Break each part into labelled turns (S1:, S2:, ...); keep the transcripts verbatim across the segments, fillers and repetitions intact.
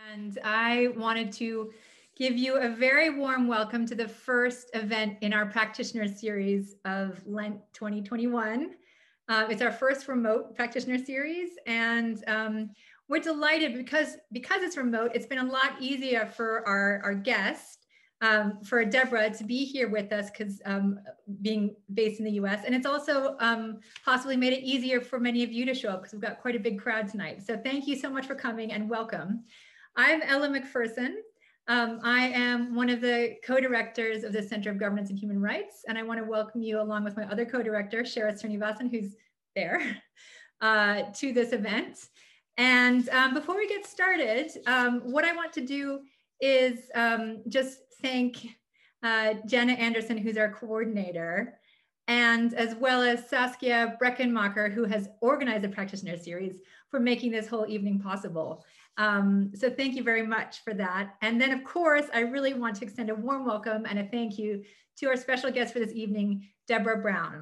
S1: And I wanted to give you a very warm welcome to the first event in our practitioner series of Lent twenty twenty-one. Uh, it's our first remote practitioner series, and um, we're delighted because, because it's remote, it's been a lot easier for our, our guest, um, for Deborah to be here with us, because um, being based in the U S, and it's also um, possibly made it easier for many of you to show up because we've got quite a big crowd tonight. So thank you so much for coming and welcome. I'm Ella McPherson. Um, I am one of the co-directors of the Center of Governance and Human Rights, and I want to welcome you along with my other co-director, Shara Srinivasan, who's there, uh, to this event. And um, before we get started, um, what I want to do is um, just thank uh, Jenna Anderson, who's our coordinator, and as well as Saskia Breckenmacher, who has organized the practitioner series, for making this whole evening possible. Um, so thank you very much for that. And then of course, I really want to extend a warm welcome and a thank you to our special guest for this evening, Deborah Brown.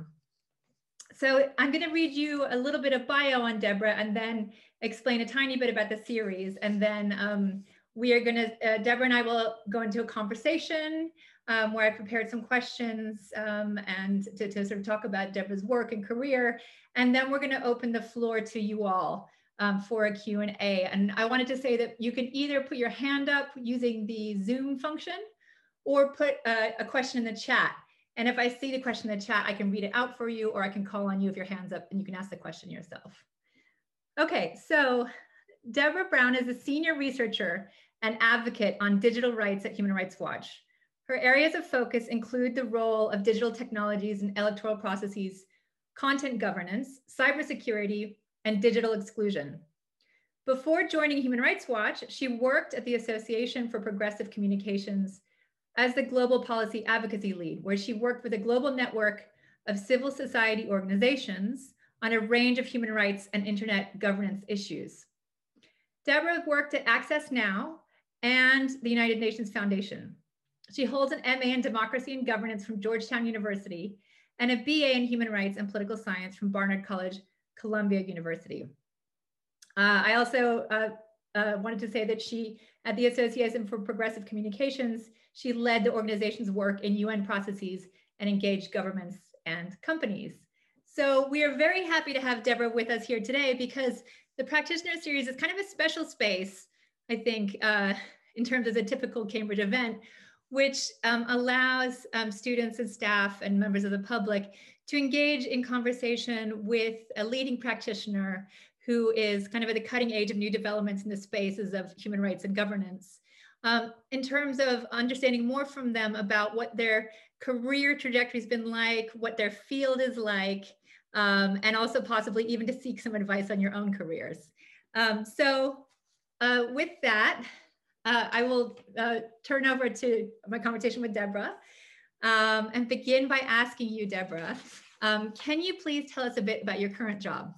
S1: So I'm gonna read you a little bit of bio on Deborah and then explain a tiny bit about the series. And then um, we are gonna, uh, Deborah and I will go into a conversation um, where I prepared some questions um, and to, to sort of talk about Deborah's work and career. And then we're gonna open the floor to you all. Um, for a Q and A. And I wanted to say that you can either put your hand up using the Zoom function or put a, a question in the chat. And if I see the question in the chat, I can read it out for you, or I can call on you if your hand's up and you can ask the question yourself. Okay, so Deborah Brown is a senior researcher and advocate on digital rights at Human Rights Watch. Her areas of focus include the role of digital technologies in electoral processes, content governance, cybersecurity, and digital exclusion. Before joining Human Rights Watch, she worked at the Association for Progressive Communications as the Global Policy Advocacy Lead, where she worked with a global network of civil society organizations on a range of human rights and internet governance issues. Deborah worked at Access Now and the United Nations Foundation. She holds an M A in Democracy and Governance from Georgetown University and a B A in Human Rights and Political Science from Barnard College, Columbia University. Uh, I also uh, uh, wanted to say that she, at the Association for Progressive Communications, she led the organization's work in U N processes and engaged governments and companies. So we are very happy to have Deborah with us here today because the practitioner series is kind of a special space, I think, uh, in terms of the typical Cambridge event, which um, allows um, students and staff and members of the public to engage in conversation with a leading practitioner who is kind of at the cutting edge of new developments in the spaces of human rights and governance, um, in terms of understanding more from them about what their career trajectory has been like, what their field is like, um, and also possibly even to seek some advice on your own careers. Um, so uh, with that, uh, I will uh, turn over to my conversation with Deborah. Um, and begin by asking you, Deborah, um, can you please tell us a bit about your current job?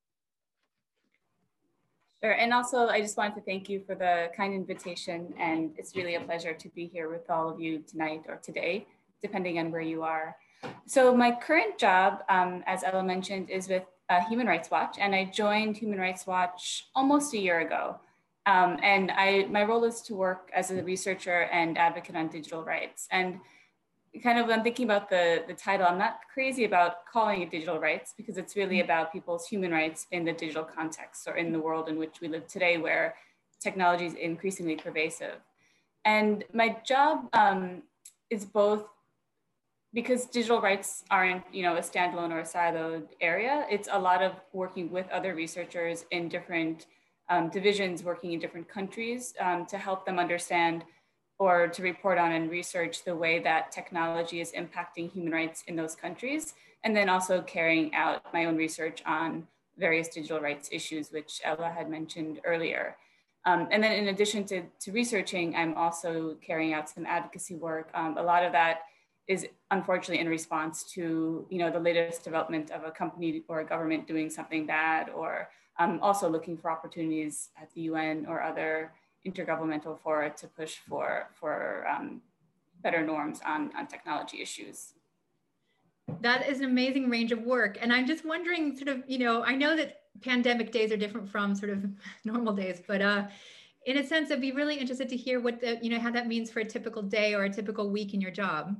S2: Sure, and also I just wanted to thank you for the kind invitation, and it's really a pleasure to be here with all of you tonight or today, depending on where you are. So my current job, um, as Ella mentioned, is with uh, Human Rights Watch, and I joined Human Rights Watch almost a year ago. Um, and I, my role is to work as a researcher and advocate on digital rights. And kind of, I'm thinking about the, the title, I'm not crazy about calling it digital rights because it's really about people's human rights in the digital context or in the world in which we live today where technology is increasingly pervasive. And my job um, is both, because digital rights aren't, you know, a standalone or a siloed area, it's a lot of working with other researchers in different um, divisions working in different countries um, to help them understand or to report on and research the way that technology is impacting human rights in those countries. And then also carrying out my own research on various digital rights issues, which Ella had mentioned earlier. Um, and then in addition to, to researching, I'm also carrying out some advocacy work. Um, a lot of that is unfortunately in response to, you know, the latest development of a company or a government doing something bad, or um, also looking for opportunities at the U N or other intergovernmental fora to push for, for um, better norms on, on technology issues.
S1: That is an amazing range of work. And I'm just wondering sort of, you know, I know that pandemic days are different from sort of normal days, but uh, in a sense, I'd be really interested to hear what the, you know, how that means for a typical day or a typical week in your job.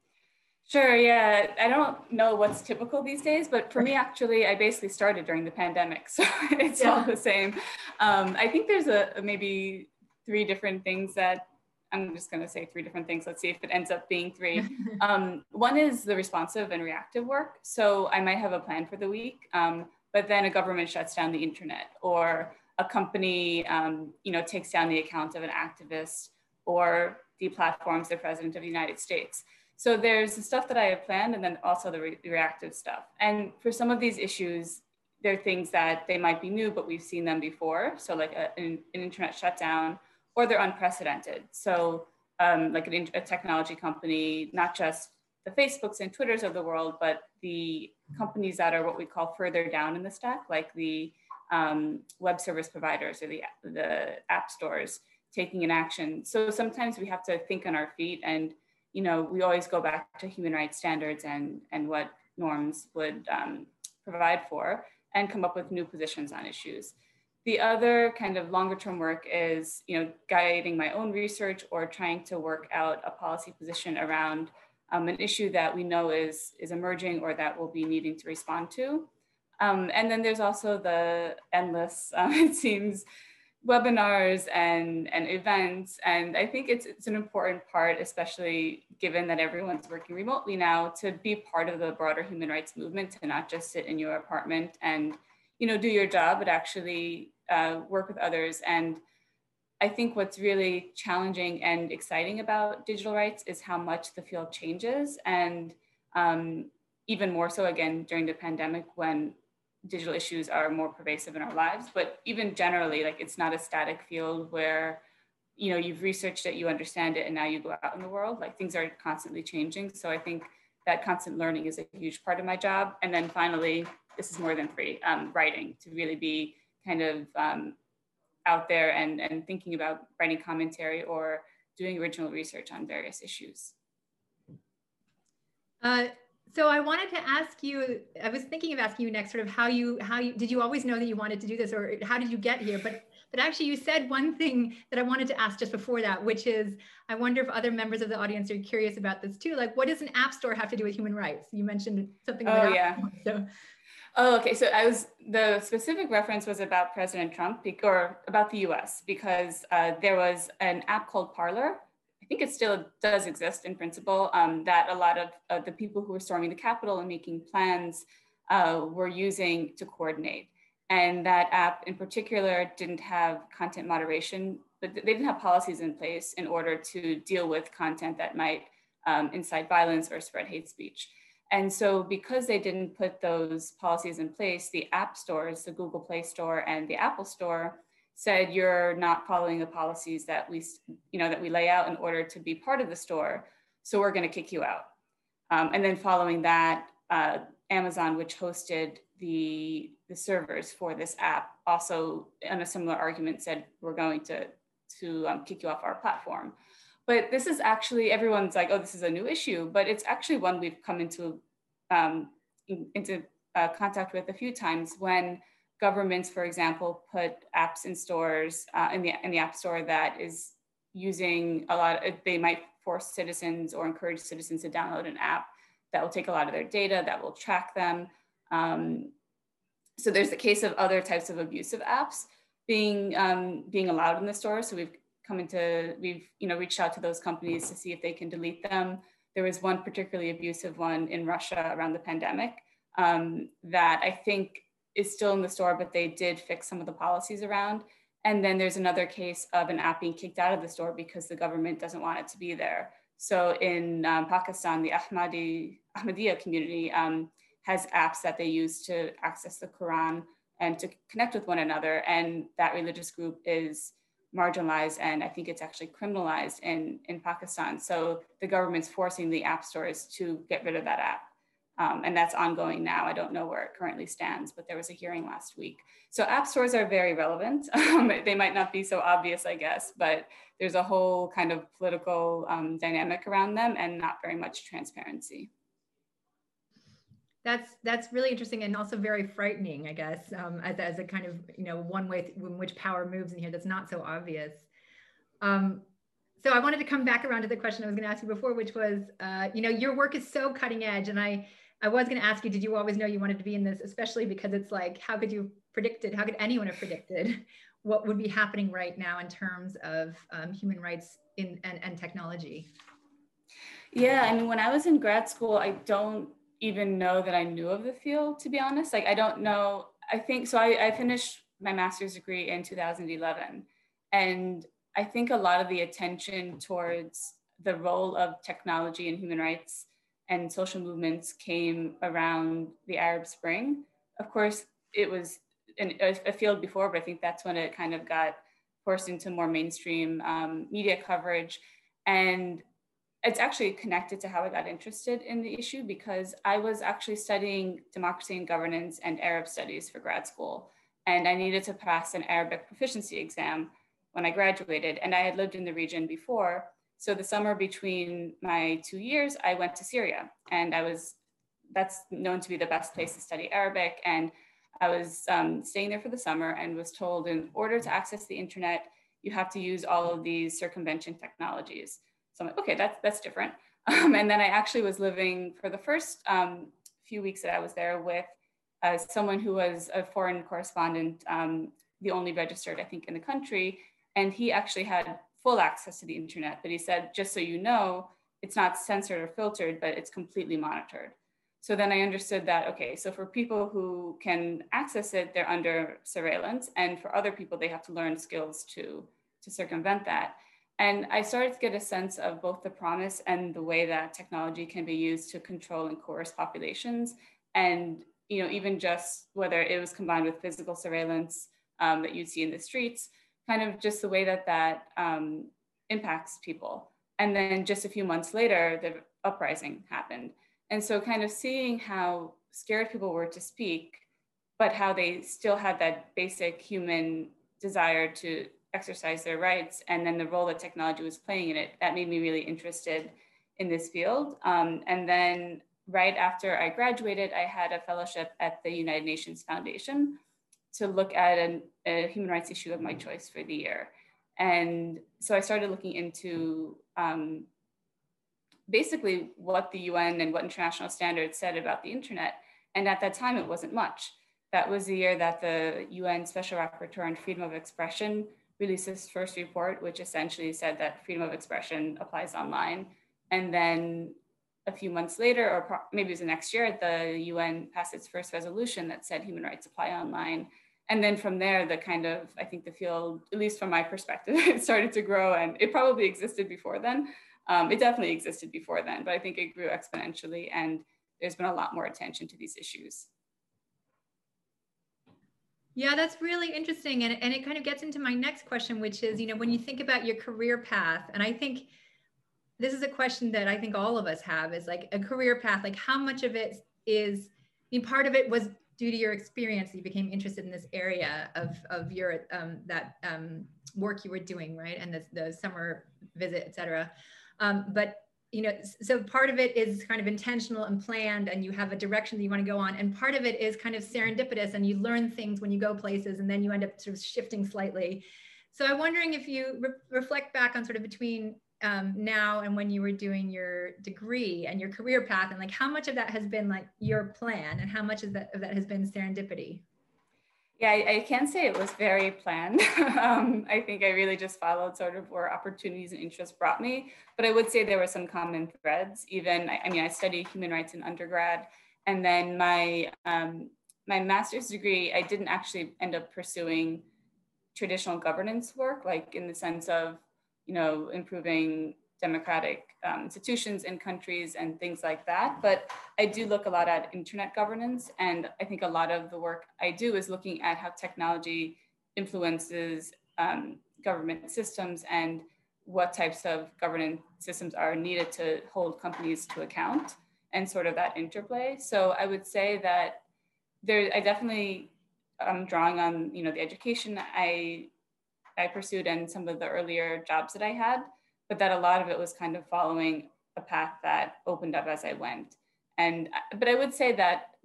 S2: Sure, yeah. I don't know what's typical these days, but for me, actually, I basically started during the pandemic, so it's yeah. all the same. Um, I think there's a maybe three different things that, I'm just going to say three different things. Let's see if it ends up being three. Um, one is the responsive and reactive work. So I might have a plan for the week, um, but then a government shuts down the internet, or a company, um, you know, takes down the account of an activist, or deplatforms the president of the United States. So there's the stuff that I have planned, and then also the re reactive stuff. And for some of these issues, there are things that they might be new, but we've seen them before. So like a, an, an internet shutdown, or they're unprecedented. So um, like an, a technology company, not just the Facebooks and Twitters of the world, but the companies that are what we call further down in the stack, like the um, web service providers or the, the app stores taking an action. So sometimes we have to think on our feet, and you know, we always go back to human rights standards and, and what norms would um, provide for, and come up with new positions on issues. The other kind of longer term work is, you know, guiding my own research or trying to work out a policy position around um, an issue that we know is, is emerging or that we'll be needing to respond to. Um, and then there's also the endless, um, it seems, webinars and, and events. And I think it's, it's an important part, especially given that everyone's working remotely now, to be part of the broader human rights movement, to not just sit in your apartment and, you know, do your job, but actually uh, work with others. And I think what's really challenging and exciting about digital rights is how much the field changes. And um, even more so, again, during the pandemic, when digital issues are more pervasive in our lives, but even generally, like, it's not a static field where, you know, you've researched it, you understand it, and now you go out in the world. Like, things are constantly changing. So I think that constant learning is a huge part of my job. And then finally, this is more than free, um, writing, to really be kind of um, out there and, and thinking about writing commentary or doing original research on various issues.
S1: Uh, so I wanted to ask you, I was thinking of asking you next, sort of how you, how you, did you always know that you wanted to do this, or how did you get here? But, but actually you said one thing that I wanted to ask just before that, which is, I wonder if other members of the audience are curious about this too. Like, what does an app store have to do with human rights? You mentioned something about
S2: oh, yeah.
S1: So.
S2: Oh, okay. So I was, the specific reference was about President Trump, or about the U S, because uh, there was an app called Parler. I think it still does exist in principle, um, that a lot of uh, the people who were storming the Capitol and making plans uh, were using to coordinate. And that app in particular didn't have content moderation, but they didn't have policies in place in order to deal with content that might um, incite violence or spread hate speech. And so because they didn't put those policies in place, the app stores, the Google Play Store and the Apple Store, said, you're not following the policies that we, you know, that we lay out in order to be part of the store, so we're going to kick you out. Um, and then following that, uh, Amazon, which hosted the, the servers for this app, also on a similar argument said, we're going to, to um, kick you off our platform. But this is actually, everyone's like, oh, this is a new issue, but it's actually one we've come into, um, in, into uh, contact with a few times, when governments, for example, put apps in stores, uh, in, the, in the App Store that is using a lot, of, they might force citizens or encourage citizens to download an app that will take a lot of their data, that will track them. Um, so there's the case of other types of abusive apps being, um, being allowed in the store. So we've come into, we've you know, reached out to those companies to see if they can delete them. There was one particularly abusive one in Russia around the pandemic um, that I think is still in the store, but they did fix some of the policies around. And then there's another case of an app being kicked out of the store because the government doesn't want it to be there. So in um, Pakistan, the Ahmadi, Ahmadiyya community um, has apps that they use to access the Quran and to connect with one another. And that religious group is marginalized, and I think it's actually criminalized in, in Pakistan. So the government's forcing the app stores to get rid of that app. Um, and that's ongoing now. I don't know where it currently stands, but there was a hearing last week. So app stores are very relevant. Um, they might not be so obvious, I guess, but there's a whole kind of political um, dynamic around them and not very much transparency.
S1: That's that's really interesting and also very frightening, I guess, um, as, as a kind of, you know, one way in which power moves in here that's not so obvious. Um, so I wanted to come back around to the question I was going to ask you before, which was, uh, you know, your work is so cutting edge. And I, I was going to ask you, did you always know you wanted to be in this, especially because it's like, how could you predict it? How could anyone have predicted what would be happening right now in terms of um, human rights in, and, and technology?
S2: Yeah, I mean, when I was in grad school, I don't even know that I knew of the field, to be honest. Like, I don't know. I think, so I, I finished my master's degree in two thousand eleven. And I think a lot of the attention towards the role of technology in human rights and social movements came around the Arab Spring. Of course, it was in a field before, but I think that's when it kind of got forced into more mainstream um, media coverage. And it's actually connected to how I got interested in the issue, because I was actually studying democracy and governance and Arab studies for grad school. And I needed to pass an Arabic proficiency exam when I graduated. And I had lived in the region before. So the summer between my two years, I went to Syria. And I was, that's known to be the best place to study Arabic. And I was um, staying there for the summer and was told, in order to access the internet, you have to use all of these circumvention technologies. So I'm like, okay, that's, that's different. Um, and then I actually was living for the first um, few weeks that I was there with uh, someone who was a foreign correspondent, um, the only registered, I think, in the country. And he actually had full access to the internet, but he said, just so you know, it's not censored or filtered, but it's completely monitored. So then I understood that, okay, so for people who can access it, they're under surveillance. And for other people, they have to learn skills to, to circumvent that. And I started to get a sense of both the promise and the way that technology can be used to control and coerce populations. And, you know, even just whether it was combined with physical surveillance um, that you'd see in the streets, kind of just the way that that um, impacts people. And then just a few months later, the uprising happened. And so kind of seeing how scared people were to speak, but how they still had that basic human desire to exercise their rights, and then the role that technology was playing in it, that made me really interested in this field. Um, and then right after I graduated, I had a fellowship at the United Nations Foundation to look at an, a human rights issue of my choice for the year. And so I started looking into um, basically what the U N and what international standards said about the internet. And at that time, it wasn't much. That was the year that the U N Special Rapporteur on Freedom of Expression released his first report, which essentially said that freedom of expression applies online. And then a few months later, or maybe it was the next year, the U N passed its first resolution that said human rights apply online. And then from there, the kind of, I think the field, at least from my perspective, it started to grow, and it probably existed before then. Um, it definitely existed before then, but I think it grew exponentially, and there's been a lot more attention to these issues.
S1: Yeah, that's really interesting. And, and it kind of gets into my next question, which is, you know, when you think about your career path, and I think this is a question that I think all of us have, is like a career path, like how much of it is, I mean, part of it was due to your experience that you became interested in this area of, of your, um, that um, work you were doing, right? And the, the summer visit, et cetera. Um, but you know, so part of it is kind of intentional and planned, and you have a direction that you want to go on. And part of it is kind of serendipitous, and you learn things when you go places, and then you end up sort of shifting slightly. So I'm wondering if you re reflect back on sort of between um, now and when you were doing your degree and your career path, and like how much of that has been like your plan, and how much of that, of that has been serendipity?
S2: Yeah, I, I can't say it was very planned. um, I think I really just followed sort of where opportunities and interests brought me. But I would say there were some common threads. Even, I, I mean, I studied human rights in undergrad, and then my um, my master's degree, I didn't actually end up pursuing traditional governance work, like in the sense of, you know, improving democratic um, institutions in countries and things like that. But I do look a lot at internet governance. And I think a lot of the work I do is looking at how technology influences um, government systems and what types of governance systems are needed to hold companies to account, and sort of that interplay. So I would say that there, I definitely am drawing on, you know, the education I, I pursued and some of the earlier jobs that I had, but that a lot of it was kind of following a path that opened up as I went. And, but I would say that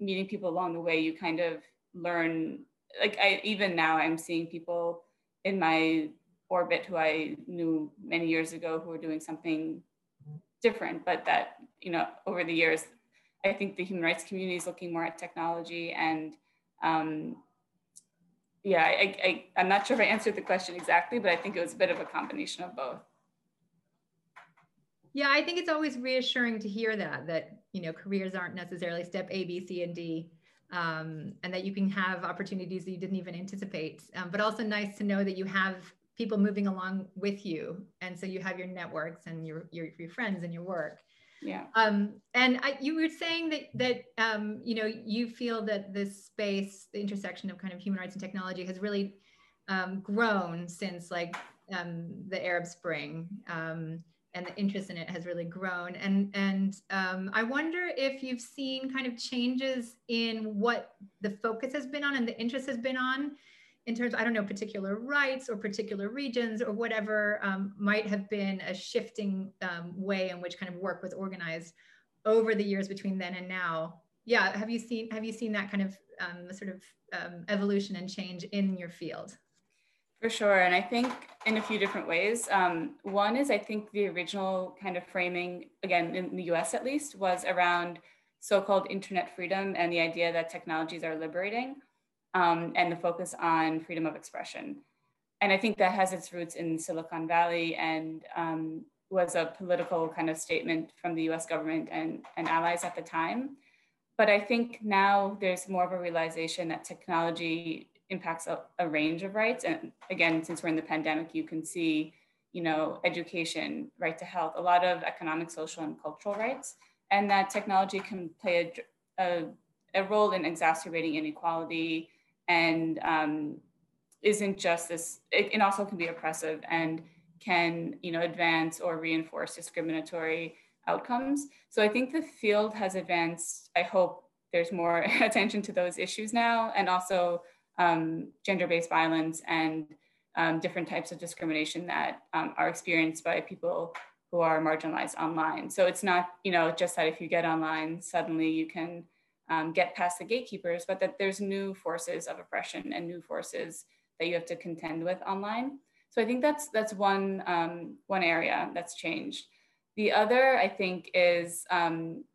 S2: meeting people along the way, you kind of learn, like I, even now I'm seeing people in my orbit who I knew many years ago who are doing something different, but that, you know, over the years, I think the human rights community is looking more at technology and um, yeah, I, I, I'm not sure if I answered the question exactly, but I think it was a bit of a combination of both.
S1: Yeah, I think it's always reassuring to hear that, that, you know, careers aren't necessarily step A, B, C, and D, um, and that you can have opportunities that you didn't even anticipate, um, but also nice to know that you have people moving along with you. And so you have your networks and your, your, your friends and your work.
S2: Yeah.
S1: Um, and I, you were saying that, that um, you know, you feel that this space, the intersection of kind of human rights and technology has really um, grown since like um, the Arab Spring. Um, and the interest in it has really grown. And, and um, I wonder if you've seen kind of changes in what the focus has been on and the interest has been on in terms of, I don't know, particular rights or particular regions or whatever um, might have been a shifting um, way in which kind of work was organized over the years between then and now. Yeah, have you seen, have you seen that kind of um, sort of um, evolution and change in your field?
S2: For sure, and I think in a few different ways. Um, one is I think the original kind of framing, again, in the U S at least, was around so-called internet freedom and the idea that technologies are liberating um, and the focus on freedom of expression. And I think that has its roots in Silicon Valley and um, was a political kind of statement from the U S government and, and allies at the time. But I think now there's more of a realization that technology impacts a, a range of rights. And again, since we're in the pandemic, you can see, you know, education, right to health, a lot of economic, social, and cultural rights, and that technology can play a, a, a role in exacerbating inequality and um, isn't just this, it, it also can be oppressive and can, you know, advance or reinforce discriminatory outcomes. So I think the field has advanced. I hope there's more attention to those issues now, and also um, gender-based violence and um, different types of discrimination that um, are experienced by people who are marginalized online. So it's not, you know, just that if you get online, suddenly you can um, get past the gatekeepers, but that there's new forces of oppression and new forces that you have to contend with online. So I think that's that's one um, one area that's changed. The other, I think, is um,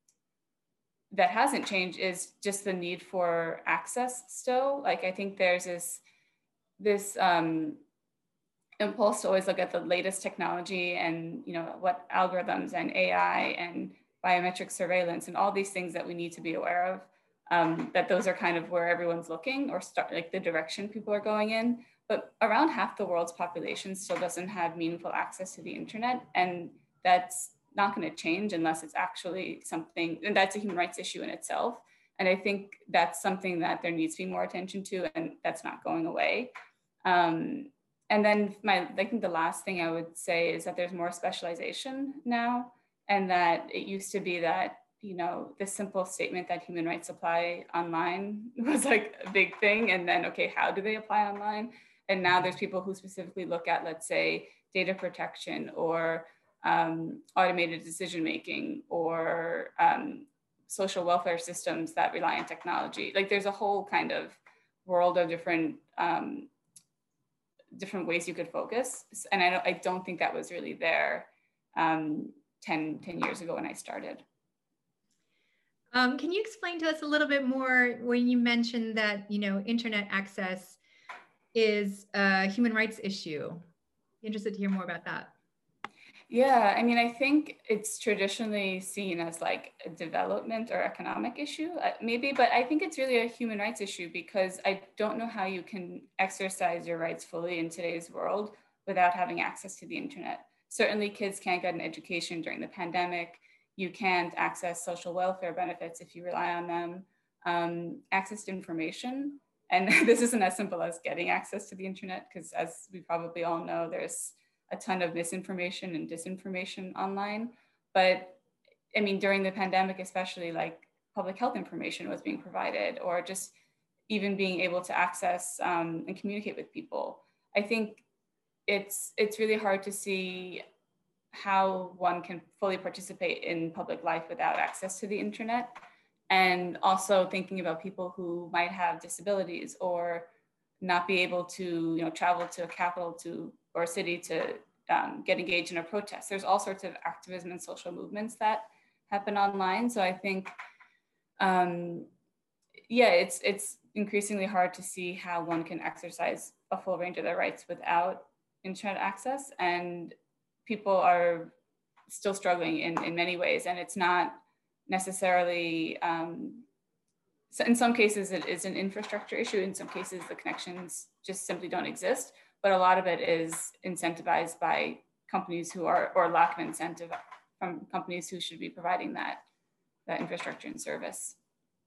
S2: that hasn't changed is just the need for access still. Like I think there's this this um, impulse to always look at the latest technology and, you know, what algorithms and A I and biometric surveillance and all these things that we need to be aware of. Um, that those are kind of where everyone's looking, or start like the direction people are going in. But around half the world's population still doesn't have meaningful access to the internet, and that's not going to change unless it's actually something, and that's a human rights issue in itself. And I think that's something that there needs to be more attention to, and that's not going away. Um, and then my, I think the last thing I would say is that there's more specialization now, and that it used to be that, you know, the simple statement that human rights apply online was like a big thing. And then, okay, how do they apply online? And now there's people who specifically look at, let's say, data protection or um, automated decision-making or um, social welfare systems that rely on technology. Like there's a whole kind of world of different um, different ways you could focus. And I don't, I don't think that was really there um, ten, ten years ago when I started.
S1: Um, can you explain to us a little bit more when you mentioned that, you know, internet access is a human rights issue? Interested to hear more about that.
S2: Yeah, I mean, I think it's traditionally seen as like a development or economic issue, uh, maybe, but I think it's really a human rights issue because I don't know how you can exercise your rights fully in today's world without having access to the internet. Certainly kids can't get an education during the pandemic. You can't access social welfare benefits if you rely on them. Um, access to information. And this isn't as simple as getting access to the internet, because as we probably all know, there's a ton of misinformation and disinformation online. But I mean, during the pandemic, especially, like public health information was being provided, or just even being able to access um, and communicate with people. I think it's it's really hard to see how one can fully participate in public life without access to the internet. and also thinking about people who might have disabilities or not be able to, you know, travel to a capital to or a city to um, get engaged in a protest. There's all sorts of activism and social movements that happen online. So I think, um, yeah, it's it's increasingly hard to see how one can exercise a full range of their rights without internet access, and people are still struggling in, in many ways, and it's not necessarily, um, so in some cases it is an infrastructure issue, in some cases the connections just simply don't exist, but a lot of it is incentivized by companies who are, or lack of incentive from companies who should be providing that, that infrastructure and service.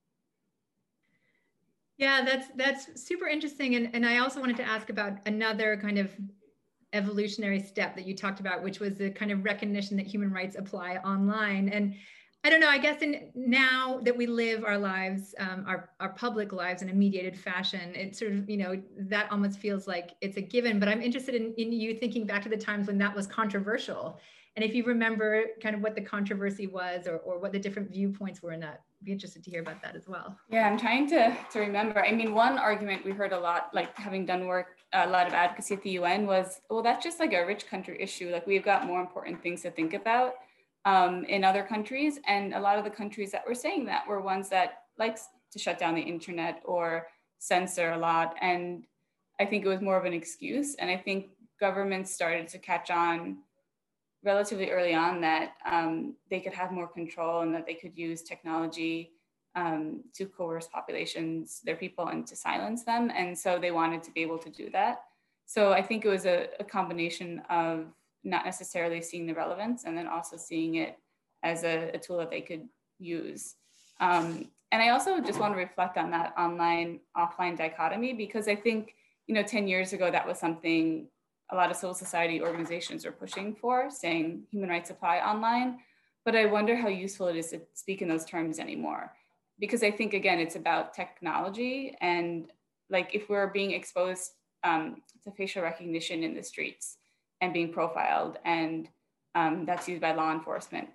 S1: Yeah, that's that's super interesting. And, and I also wanted to ask about another kind of evolutionary step that you talked about, which was the kind of recognition that human rights apply online. And I don't know, I guess in now that we live our lives, um, our, our public lives in a mediated fashion, it sort of, you know, that almost feels like it's a given, but I'm interested in, in you thinking back to the times when that was controversial. And if you remember kind of what the controversy was, or, or what the different viewpoints were in that, I'd be interested to hear about that as well.
S2: Yeah, I'm trying to, to remember. I mean, one argument we heard a lot, like having done work, a lot of advocacy at the U N was, well, that's just like a rich country issue. Like we've got more important things to think about um, in other countries. And a lot of the countries that were saying that were ones that likes to shut down the internet or censor a lot. And I think it was more of an excuse. And I think governments started to catch on relatively early on that um, they could have more control and that they could use technology um, to coerce populations, their people, and to silence them. And so they wanted to be able to do that. So I think it was a, a combination of not necessarily seeing the relevance and then also seeing it as a, a tool that they could use. Um, and I also just want to reflect on that online, offline dichotomy, because I think, you know, ten years ago, that was something a lot of civil society organizations are pushing for, saying human rights apply online. But I wonder how useful it is to speak in those terms anymore. Because I think, again, it's about technology. And like if we're being exposed um, to facial recognition in the streets and being profiled, and um, that's used by law enforcement,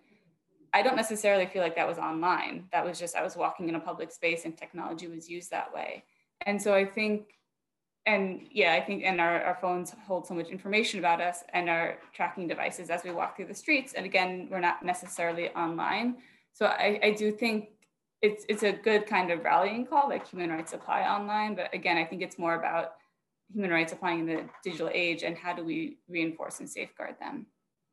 S2: I don't necessarily feel like that was online. That was just, I was walking in a public space and technology was used that way. And so I think, and yeah, I think, and our, our phones hold so much information about us and our tracking devices as we walk through the streets. And again, we're not necessarily online. So I, I do think it's, it's a good kind of rallying call, like human rights apply online. But again, I think it's more about human rights applying in the digital age and how do we reinforce and safeguard them.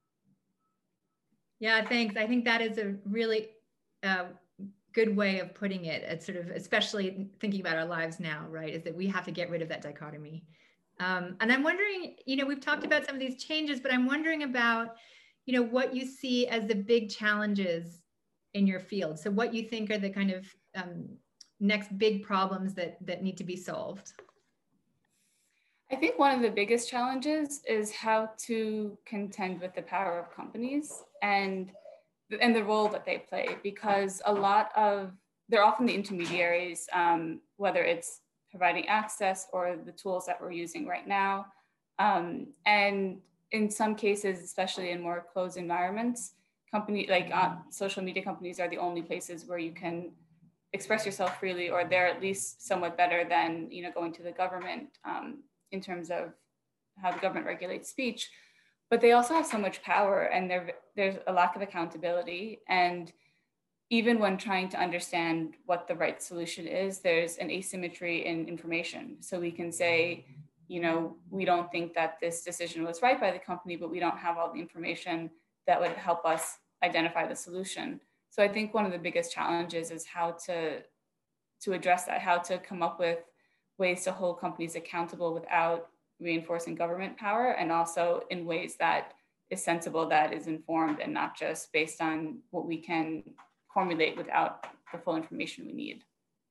S1: Yeah, thanks. I think that is a really uh, good way of putting it. It's sort of, especially thinking about our lives now, right, is that we have to get rid of that dichotomy. Um, and I'm wondering, you know, we've talked about some of these changes, but I'm wondering about, you know, what you see as the big challenges in your field. So what you think are the kind of um, next big problems that, that need to be solved?
S2: I think one of the biggest challenges is how to contend with the power of companies and, and the role that they play, because a lot of, they're often the intermediaries, um, whether it's providing access or the tools that we're using right now. Um, and in some cases, especially in more closed environments, company like uh, social media companies are the only places where you can express yourself freely, or they're at least somewhat better than, you know, going to the government um, in terms of how the government regulates speech. But they also have so much power, and there's a lack of accountability. And even when trying to understand what the right solution is, there's an asymmetry in information. So we can say, you know, we don't think that this decision was right by the company, but we don't have all the information that would help us identify the solution. So I think one of the biggest challenges is how to, to address that, how to come up with ways to hold companies accountable without reinforcing government power, and also in ways that is sensible, that is informed, and not just based on what we can formulate without the full information we need.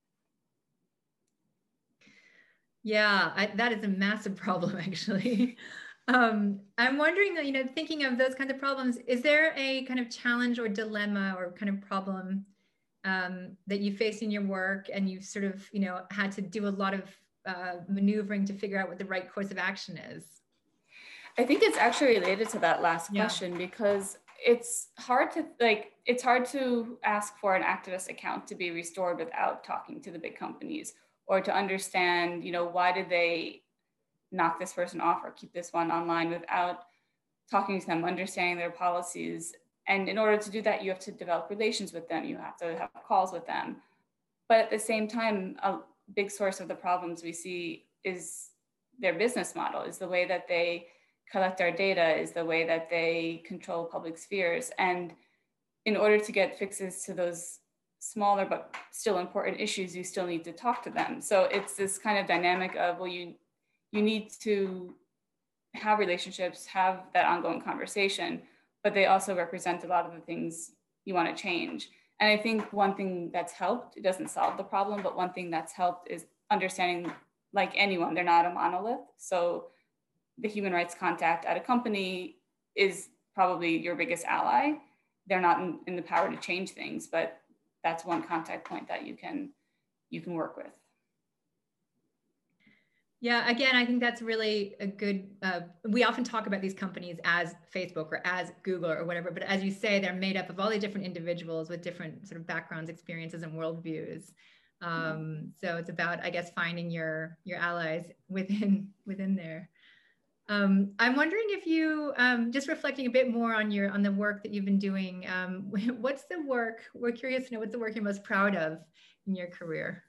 S1: Yeah, I, that is a massive problem, actually. um, I'm wondering, you know, thinking of those kinds of problems, is there a kind of challenge or dilemma or kind of problem um, that you faced in your work, and you've sort of, you know, had to do a lot of uh, maneuvering to figure out what the right course of action is?
S2: I think it's actually related to that last
S1: Yeah.
S2: question, because it's hard to like, it's hard to ask for an activist account to be restored without talking to the big companies, or to understand, you know, why did they knock this person off or keep this one online, without talking to them, understanding their policies. And in order to do that, you have to develop relations with them. You have to have calls with them. But at the same time, a big source of the problems we see is their business model, is the way that they collect our data, is the way that they control public spheres. And in order to get fixes to those smaller but still important issues, you still need to talk to them. So it's this kind of dynamic of, well, you, you need to have relationships, have that ongoing conversation, but they also represent a lot of the things you want to change. And I think one thing that's helped, it doesn't solve the problem, but one thing that's helped is understanding, like anyone, they're not a monolith. So the human rights contact at a company is probably your biggest ally. They're not in, in the power to change things, but that's one contact point that you can, you can work with.
S1: Yeah, again, I think that's really a good, uh, we often talk about these companies as Facebook or as Google or whatever, but as you say, they're made up of all these different individuals with different sort of backgrounds, experiences, and worldviews. Um, so it's about, I guess, finding your, your allies within, within there. Um, I'm wondering if you, um, just reflecting a bit more on your, on the work that you've been doing, um, what's the work, we're curious to know what's the work you're most proud of in your career?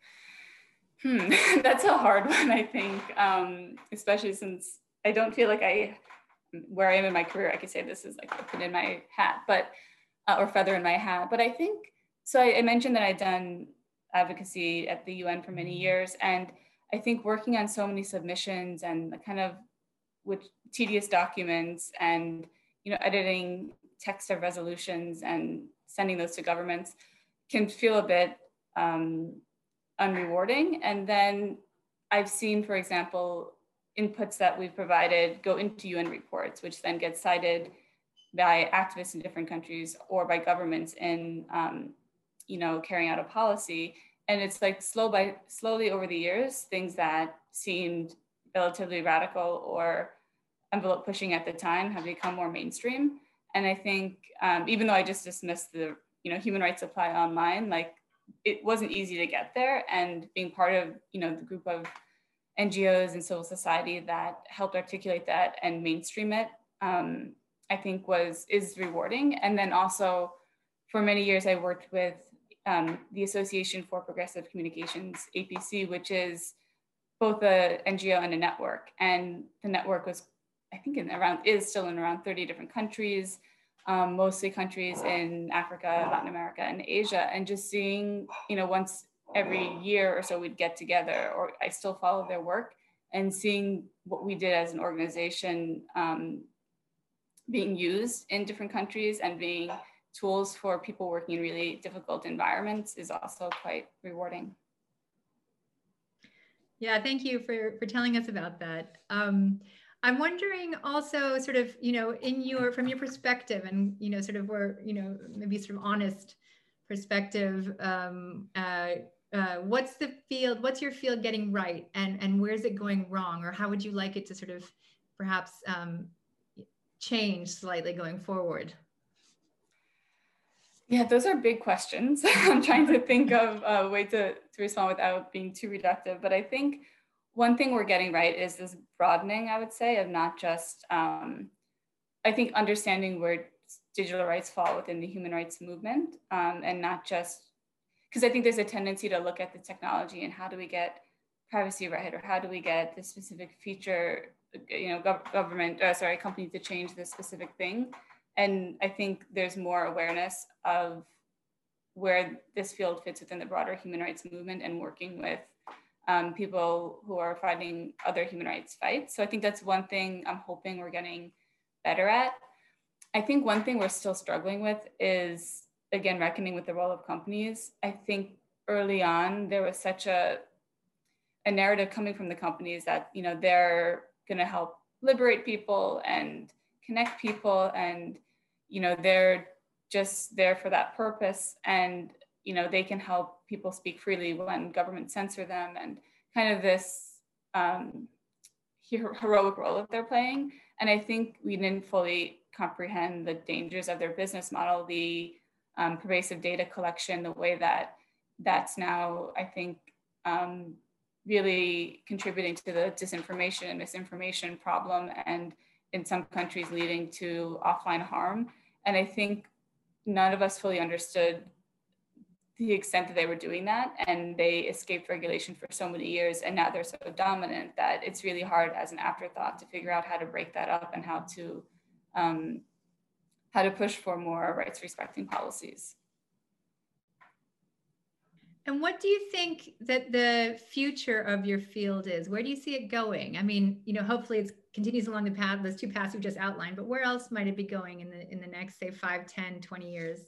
S2: Hmm, that's a hard one, I think, um, especially since I don't feel like I, where I am in my career, I could say this is like a pin in my hat, but, uh, or feather in my hat. But I think, so I, I mentioned that I'd done advocacy at the U N for many years. And I think working on so many submissions and the kind of with tedious documents and, you know, editing text of resolutions and sending those to governments can feel a bit, um, unrewarding. And then I've seen, for example, inputs that we've provided go into U N reports, which then get cited by activists in different countries or by governments in, um, you know, carrying out a policy. And it's like slow by slowly over the years, things that seemed relatively radical or envelope pushing at the time have become more mainstream. And I think, um, even though I just dismissed the, you know, human rights apply online, like, it wasn't easy to get there, and being part of, you know, the group of N G Os and civil society that helped articulate that and mainstream it, um, I think was, is rewarding. And then also for many years, I worked with um, the Association for Progressive Communications, A P C, which is both a N G O and a network. And the network was, I think in around, is still in around thirty different countries. Um, mostly countries in Africa, Latin America, and Asia. And just seeing, you know, once every year or so we'd get together, or I still follow their work, and seeing what we did as an organization um, being used in different countries and being tools for people working in really difficult environments is also quite rewarding.
S1: Yeah, thank you for, for telling us about that. Um, I'm wondering also sort of, you know, in your, from your perspective and, you know, sort of where, you know, maybe sort of honest perspective, um, uh, uh, what's the field, what's your field getting right, and, and where's it going wrong? Or how would you like it to sort of perhaps um, change slightly going forward?
S2: Yeah, those are big questions. I'm trying to think of a way to, to respond without being too reductive, but I think one thing we're getting right is this broadening, I would say, of not just, um, I think, understanding where digital rights fall within the human rights movement, um, and not just, because I think there's a tendency to look at the technology and how do we get privacy right, or how do we get this specific feature, you know, gov government, uh, sorry, company to change this specific thing. And I think there's more awareness of where this field fits within the broader human rights movement and working with Um, people who are fighting other human rights fights. So I think that's one thing I'm hoping we're getting better at. I think one thing we're still struggling with is, again, reckoning with the role of companies. I think early on, there was such a, a narrative coming from the companies that, you know, they're gonna help liberate people and connect people, and, you know, they're just there for that purpose. And you know, they can help people speak freely when governments censor them, and kind of this um, heroic role that they're playing. And I think we didn't fully comprehend the dangers of their business model, the um, pervasive data collection, the way that that's now, I think, um, really contributing to the disinformation and misinformation problem, and in some countries leading to offline harm. And I think none of us fully understood the extent that they were doing that, and they escaped regulation for so many years, and now they're so dominant that it's really hard as an afterthought to figure out how to break that up and how to um, how to push for more rights respecting policies.
S1: And what do you think that the future of your field is? Where do you see it going? I mean, you know, hopefully it continues along the path, those two paths we just outlined, but where else might it be going in the in the next, say, five, ten, twenty years?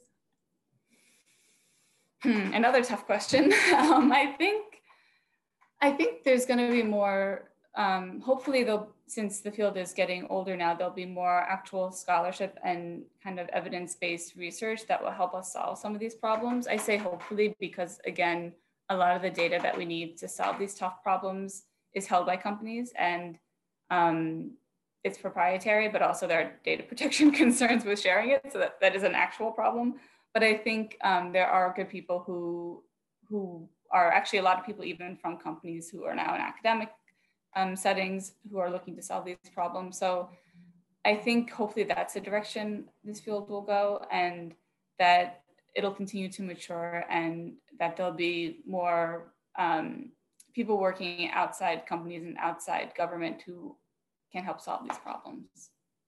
S2: Hmm, another tough question. um, I think, I think there's going to be more. Um, hopefully, they'll, since the field is getting older now, there'll be more actual scholarship and kind of evidence-based research that will help us solve some of these problems. I say hopefully because, again, a lot of the data that we need to solve these tough problems is held by companies, and um, it's proprietary, but also there are data protection concerns with sharing it, so that, that is an actual problem. But I think um, there are good people who, who are actually a lot of people even from companies who are now in academic um, settings who are looking to solve these problems. So I think hopefully that's the direction this field will go, and that it'll continue to mature, and that there'll be more um, people working outside companies and outside government who can help solve these problems.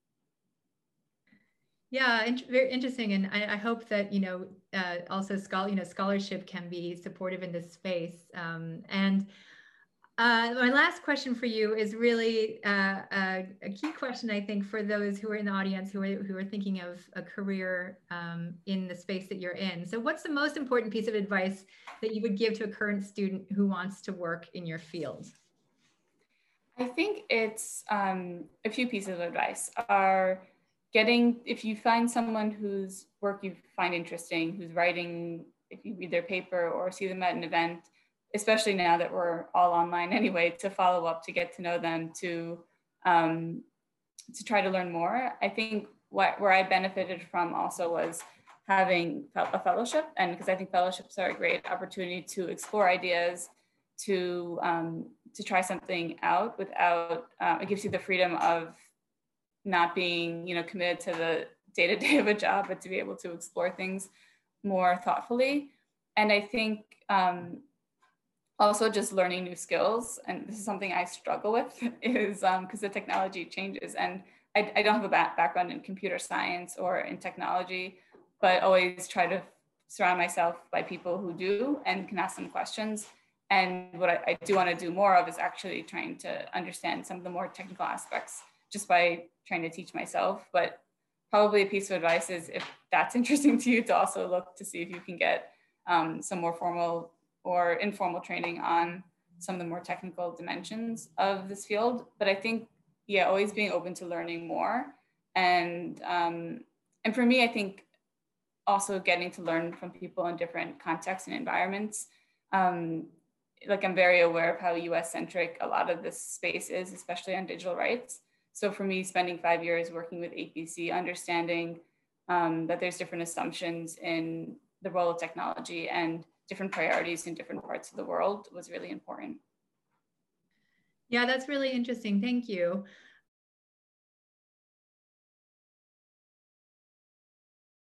S1: Yeah, int very interesting, and I, I hope that you know uh, also scholar you know scholarship can be supportive in this space. Um, and uh, my last question for you is really uh, a, a key question, I think, for those who are in the audience who are who are thinking of a career um, in the space that you're in. So, what's the most important piece of advice that you would give to a current student who wants to work in your field?
S2: I think it's um, a few pieces of advice are getting, if you find someone whose work you find interesting, who's writing, if you read their paper or see them at an event, especially now that we're all online anyway, to follow up, to get to know them, to, um, to try to learn more. I think what, where I benefited from also was having a fellowship, and because I think fellowships are a great opportunity to explore ideas, to, um, to try something out without, uh, it gives you the freedom of not being, you know, committed to the day-to-day of a job, but to be able to explore things more thoughtfully. And I think um, also just learning new skills, and this is something I struggle with, is because um, the technology changes, and I, I don't have a back background in computer science or in technology, but always try to surround myself by people who do and can ask them questions. And what I, I do want to do more of is actually trying to understand some of the more technical aspects just by trying to teach myself. But probably a piece of advice is, if that's interesting to you, to also look to see if you can get um, some more formal or informal training on some of the more technical dimensions of this field. But I think, yeah, always being open to learning more. And, um, and for me, I think also getting to learn from people in different contexts and environments. Um, like I'm very aware of how U S centric a lot of this space is, especially on digital rights. So for me, spending five years working with A P C, understanding um, that there's different assumptions in the role of technology and different priorities in different parts of the world was really important.
S1: Yeah, that's really interesting. Thank you.